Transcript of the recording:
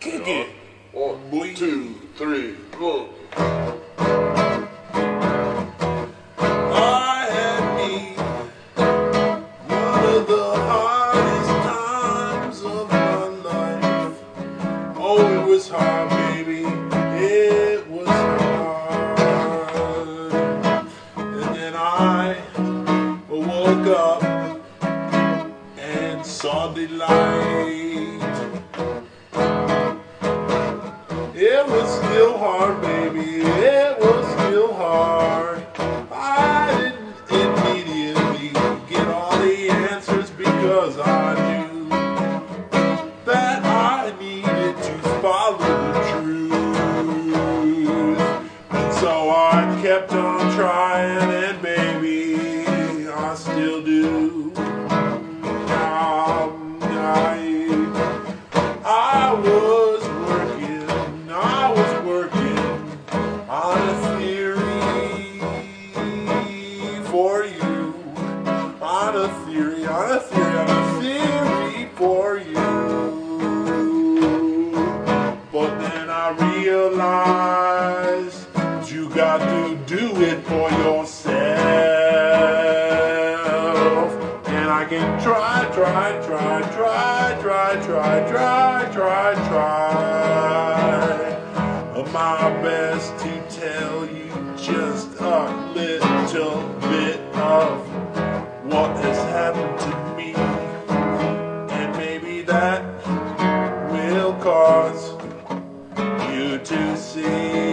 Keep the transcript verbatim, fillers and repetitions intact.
Kick it. One, Boy. two, three, four. I had me one of the hardest times of my life. Oh, it was hard, baby. It was hard. And then I woke up and saw the light. It was still hard, baby. It was still hard. I didn't immediately get all the answers because I knew that I needed to follow the truth. And so I kept on trying, and baby, I still do. Um, I, I was working, I was working on a theory for you, on a theory, on a theory, on a theory for you. But then I realized you got to do it for yourself. And I can try, try, try, try, try, try, try, try, try my best to tell you just a little bit of what has happened to me. And maybe that will cause you to see